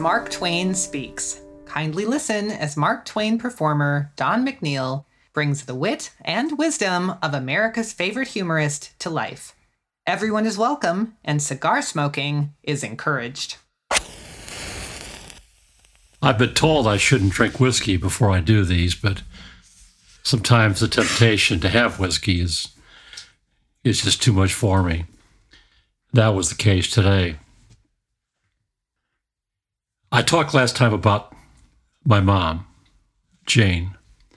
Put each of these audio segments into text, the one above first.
Mark Twain Speaks. Kindly listen as Mark Twain performer Don McNeil brings the wit and wisdom of America's favorite humorist to life. Everyone is welcome, and cigar smoking is encouraged. I've been told I shouldn't drink whiskey before I do these, but sometimes the temptation to have whiskey is just too much for me. That was the case today. I talked last time about my mom, Jane.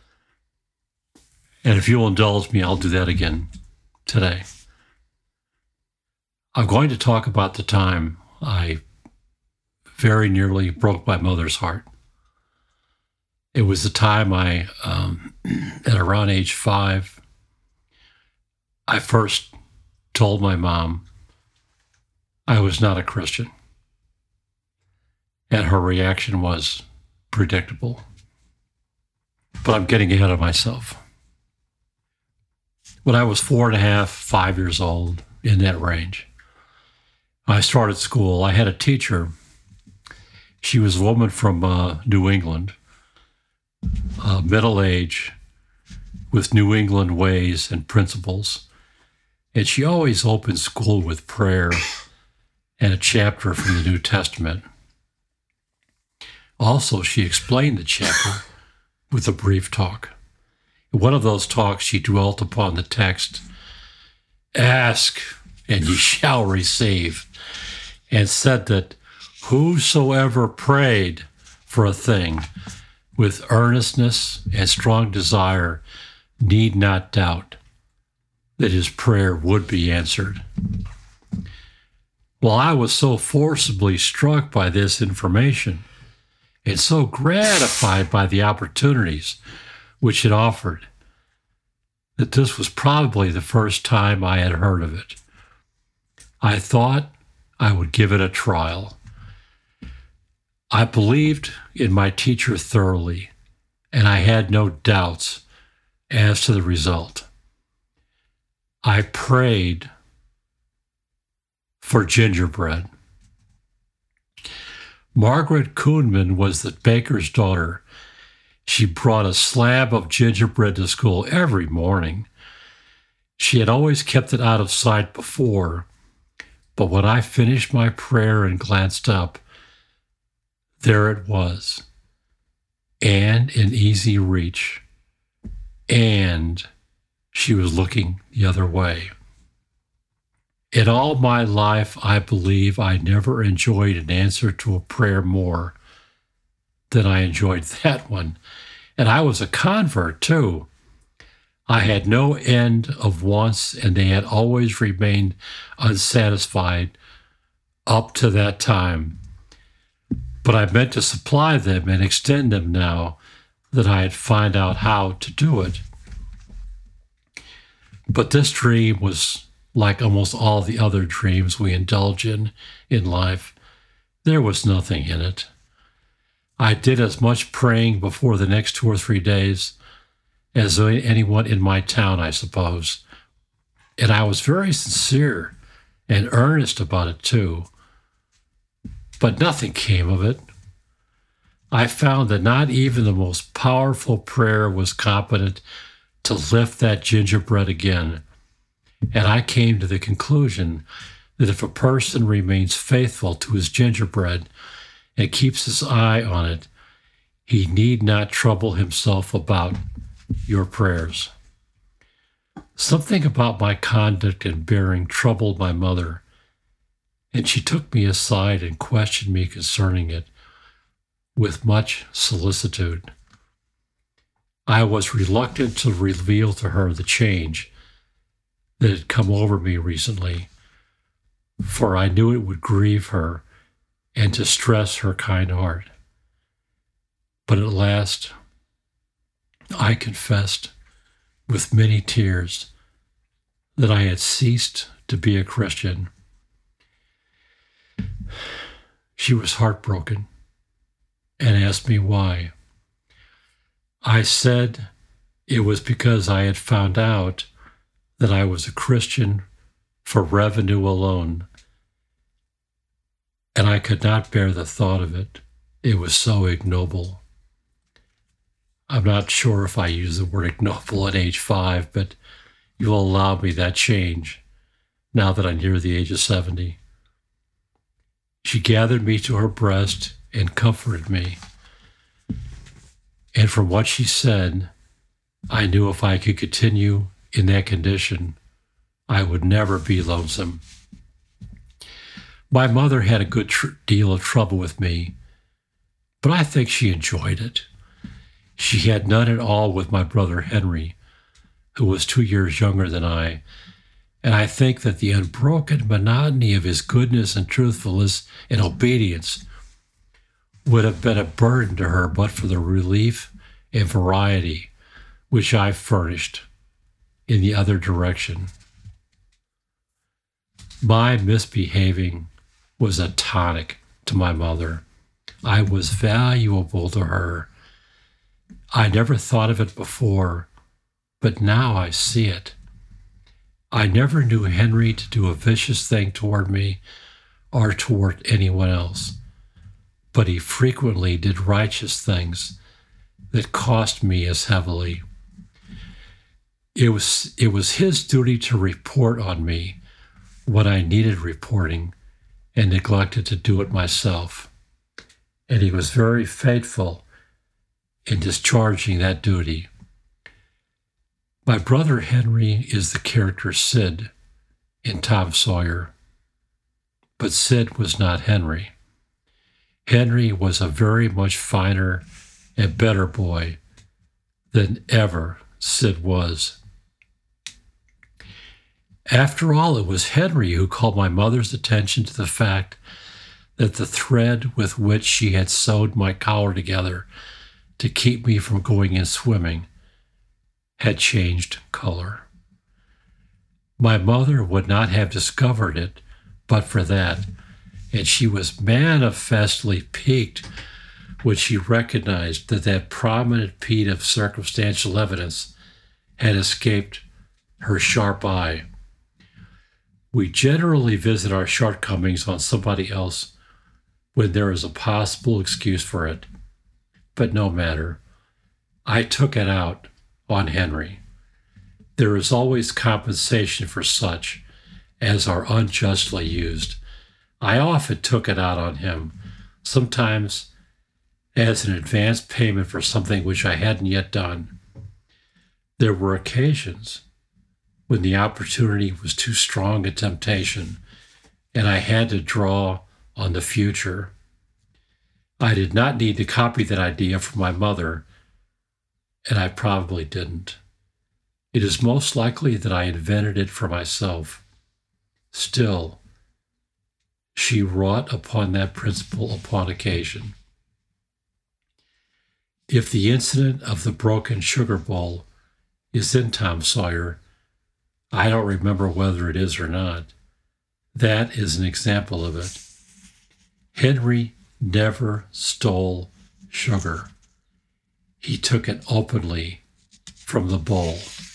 And if you'll indulge me, I'll do that again today. I'm going to talk about the time I very nearly broke my mother's heart. It was the time at around age 5, I first told my mom I was not a Christian. And her reaction was predictable. But I'm getting ahead of myself. When I was 4.5, 5 years old, in that range, I started school. I had a teacher. She was a woman from New England, middle age, with New England ways and principles. And she always opened school with prayer and a chapter from the New Testament. Also, she explained the chapter with a brief talk. In one of those talks, she dwelt upon the text, "Ask, and ye shall receive," and said that whosoever prayed for a thing with earnestness and strong desire need not doubt that his prayer would be answered. Well, I was so forcibly struck by this information and so gratified by the opportunities which it offered that this was probably the first time I had heard of it. I thought I would give it a trial. I believed in my teacher thoroughly, and I had no doubts as to the result. I prayed for gingerbread. Margaret Kuhnman was the baker's daughter. She brought a slab of gingerbread to school every morning. She had always kept it out of sight before, but when I finished my prayer and glanced up, there it was, and in easy reach, and she was looking the other way. In all my life, I believe I never enjoyed an answer to a prayer more than I enjoyed that one. And I was a convert, too. I had no end of wants, and they had always remained unsatisfied up to that time. But I meant to supply them and extend them now that I had found out how to do it. But this dream was like almost all the other dreams we indulge in life. There was nothing in it. I did as much praying before the next 2 or 3 days as anyone in my town, I suppose. And I was very sincere and earnest about it, too. But nothing came of it. I found that not even the most powerful prayer was competent to lift that gingerbread again. And I came to the conclusion that if a person remains faithful to his gingerbread and keeps his eye on it, he need not trouble himself about your prayers. Something about my conduct and bearing troubled my mother, and she took me aside and questioned me concerning it with much solicitude. I was reluctant to reveal to her the change that had come over me recently, for I knew it would grieve her and distress her kind heart. But at last, I confessed with many tears that I had ceased to be a Christian. She was heartbroken and asked me why. I said it was because I had found out that I was a Christian for revenue alone, and I could not bear the thought of it It was so ignoble. I'm not sure if I use the word ignoble at age 5, but you'll allow me that change now that I'm near the age of 70. She gathered me to her breast and comforted me. And from what she said, I knew if I could continue in that condition, I would never be lonesome. My mother had a good deal of trouble with me, but I think she enjoyed it. She had none at all with my brother Henry, who was 2 years younger than I, and I think that the unbroken monotony of his goodness and truthfulness and obedience would have been a burden to her but for the relief and variety which I furnished in the other direction. My misbehaving was a tonic to my mother. I was valuable to her. I never thought of it before, but now I see it. I never knew Henry to do a vicious thing toward me or toward anyone else, but he frequently did righteous things that cost me as heavily. It was his duty to report on me when I needed reporting and neglected to do it myself, and he was very faithful in discharging that duty. My brother Henry is the character Sid in Tom Sawyer, but Sid was not Henry. Henry was a very much finer and better boy than ever Sid was. After all, it was Henry who called my mother's attention to the fact that the thread with which she had sewed my collar together to keep me from going in swimming had changed color. My mother would not have discovered it but for that, and she was manifestly piqued when she recognized that prominent piece of circumstantial evidence had escaped her sharp eye. We generally visit our shortcomings on somebody else when there is a possible excuse for it, but no matter. I took it out on Henry. There is always compensation for such as are unjustly used. I often took it out on him, sometimes as an advance payment for something which I hadn't yet done. There were occasions when the opportunity was too strong a temptation, and I had to draw on the future. I did not need to copy that idea from my mother, and I probably didn't. It is most likely that I invented it for myself. Still, she wrought upon that principle upon occasion. If the incident of the broken sugar bowl is in Tom Sawyer, I don't remember whether it is or not. That is an example of it. Henry never stole sugar. He took it openly from the bowl.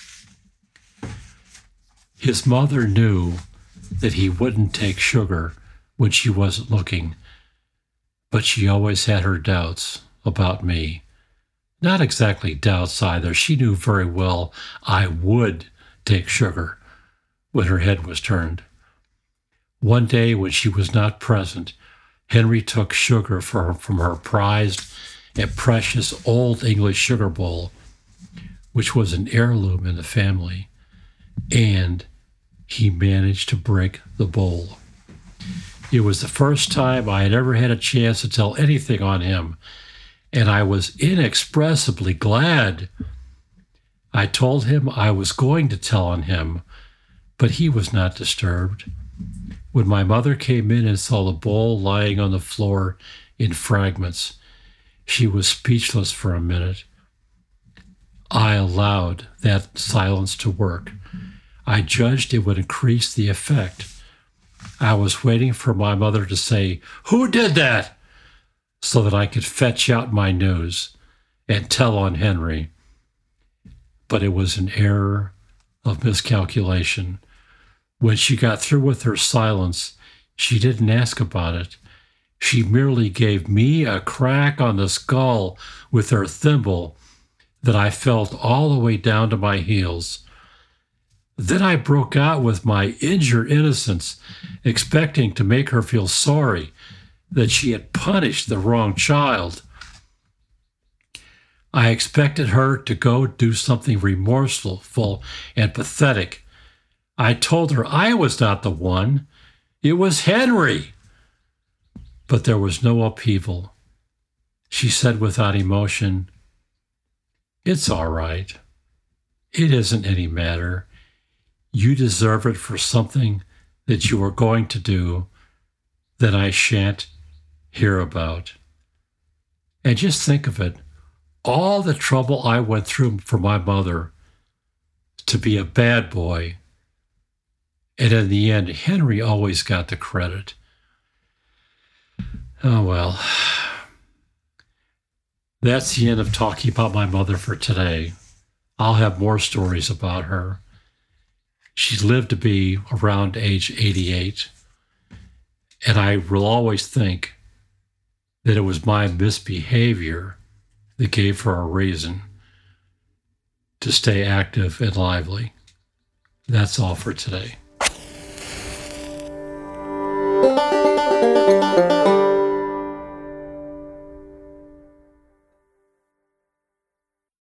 His mother knew that he wouldn't take sugar when she wasn't looking, but she always had her doubts about me. Not exactly doubts either. She knew very well I would take sugar when her head was turned. One day when she was not present, Henry took sugar from her prized and precious old English sugar bowl, which was an heirloom in the family, and he managed to break the bowl. It was the first time I had ever had a chance to tell anything on him, and I was inexpressibly glad. I told him I was going to tell on him, but he was not disturbed. When my mother came in and saw the bowl lying on the floor in fragments, she was speechless for a minute. I allowed that silence to work. I judged it would increase the effect. I was waiting for my mother to say, "Who did that?" so that I could fetch out my news and tell on Henry. But it was an error of miscalculation. When she got through with her silence, she didn't ask about it. She merely gave me a crack on the skull with her thimble that I felt all the way down to my heels. Then I broke out with my injured innocence, expecting to make her feel sorry that she had punished the wrong child. I expected her to go do something remorseful and pathetic. I told her I was not the one. It was Henry. But there was no upheaval. She said without emotion, "It's all right. It isn't any matter. You deserve it for something that you are going to do that I shan't hear about." And just think of it, all the trouble I went through for my mother to be a bad boy. And in the end, Henry always got the credit. Oh, well. That's the end of talking about my mother for today. I'll have more stories about her. She lived to be around age 88. And I will always think that it was my misbehavior that gave her a reason to stay active and lively. That's all for today.